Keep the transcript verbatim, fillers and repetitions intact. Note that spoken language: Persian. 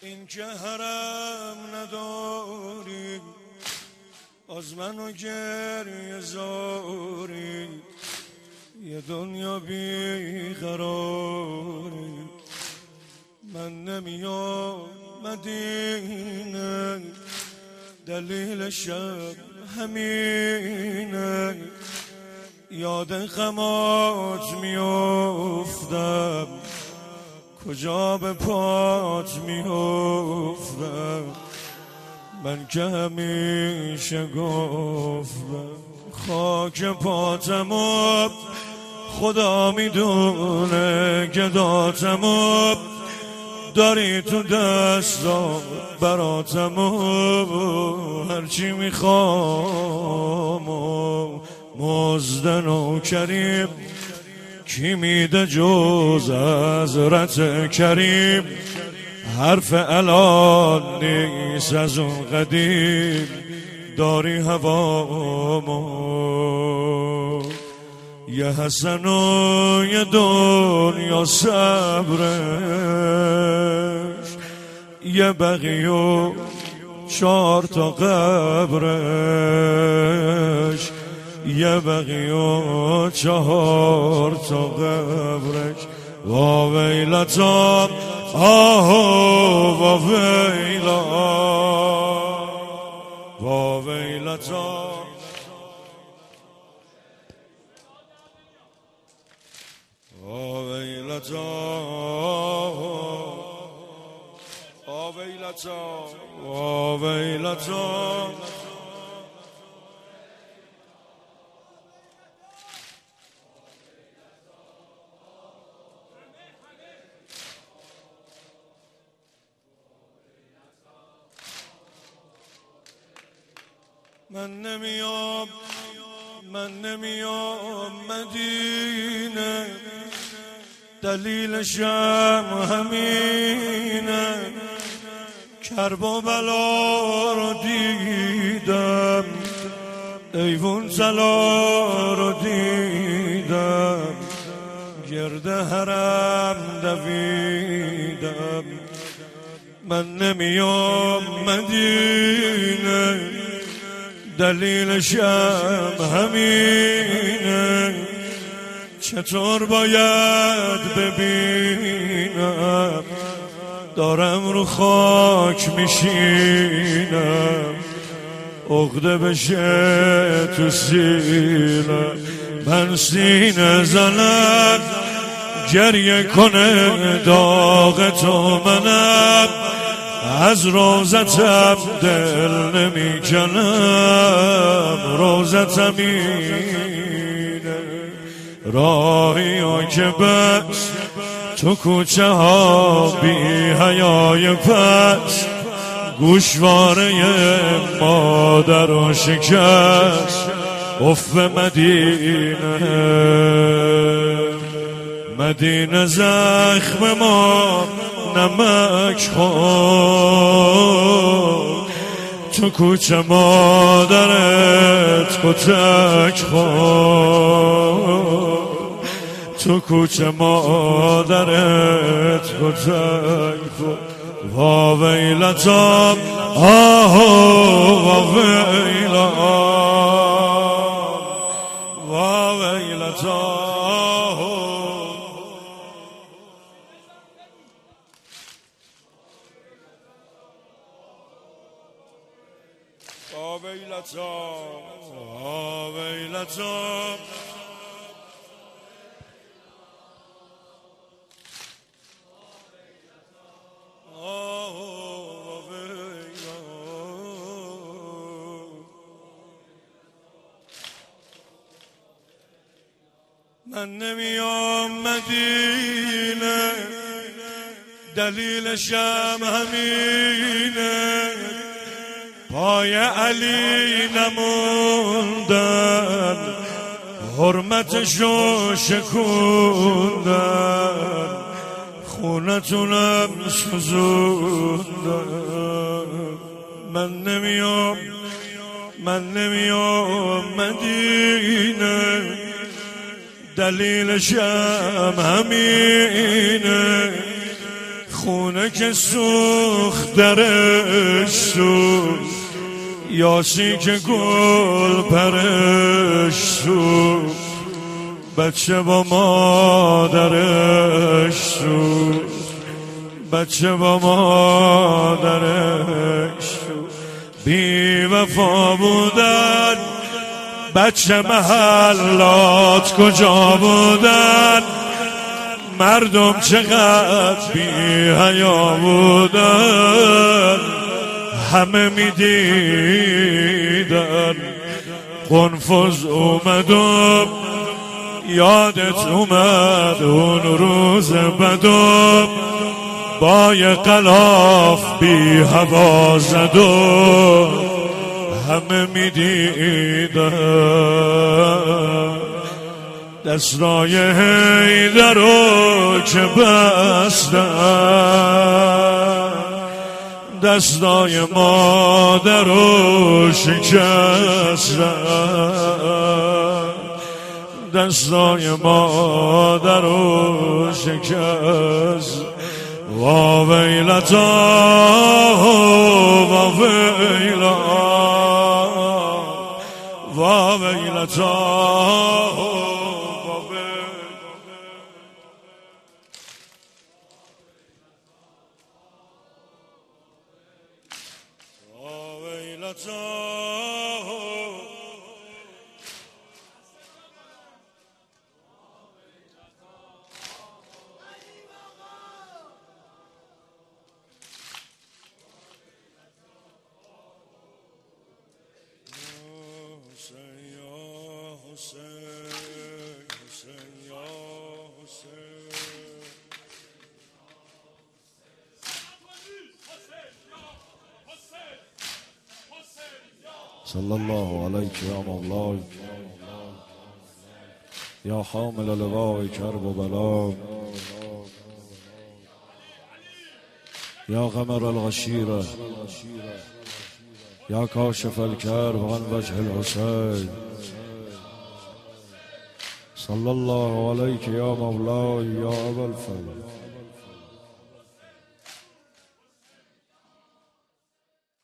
این که حرم نداری از منو گریه زاری یه دنیا بیقراری من نمیام مدینه دلیل شب همینه یاد غمات میافتم کجا به پات میافتم من که همیشه گفتم خاک پاتمو خدا میدونه گداتمو داری تو دستا براتمو هرچی میخوام و مزد نوکریم کی میده جز حضرت کریم حرف الان نیست از اون قدیم داری هوامو یه حسن و یه دنیا صبرش یه بقی و چار تا قبرش یه بقی و چهار تا قبرش وا ویلتا آهو وا ویلا وا ویلتا وا ویلتا وا ویلتا وا ویلتا من نمیام من نمیام مدینه دلیلشم همینه کرب و بلا رو دیدم ایوون طلا رو دیدم گرد حرم دویدم من نمیام مدینه دلیلشم همینه چطور باید ببینم دارم رو خاک میشینم عقده بشه تو سینم من سینه زنم گریه کنه داغ تو منم از روزتم دل نمی کنم روزتم اینه راهی ها که بس تو کوچه ها بی حیای پس گوشواره مادر و شکست اف مدینه مدینه زخم ما نمک خور تو کوچه مادرت کتک خور تو کوچه مادرت کتک خور وا ویلتا آهو وا ویلا وا ویلتا ویلتا ویلتا من نمیام مدینه دلیلشم همینه پای علی نموندن حرمتشو شکوندن خونتونم سوزوندن من نمیام من نمیام مدینه دلیلشم همینه خونه که سوخت درش سوخت، یاسی که گل پرش سوخت، بچه با مادرش سوخت، بچه با مادرش سوخت. بی وفا بودن بچه محلات کجا بودن، مردم چقدر بی حیا بودن، همه می دیدن. قنفذ اومدم یادت اومد اون روز بدم، با یه غلاف بی هوا زدم، همه می دیدن. دستای حیدر رو که بستن، دستای مادر رو شکستن، دستای مادر رو شکست. وا ویلتا وا ویلا وا ویلتا. صلى الله عليك يا مولاي يا حامل لواء كرب وبلاء يا غمر الغشيرة يا كاشف الكرب عن وجه الحسين. صلى الله عليك يا مولاي يا أبا الفضل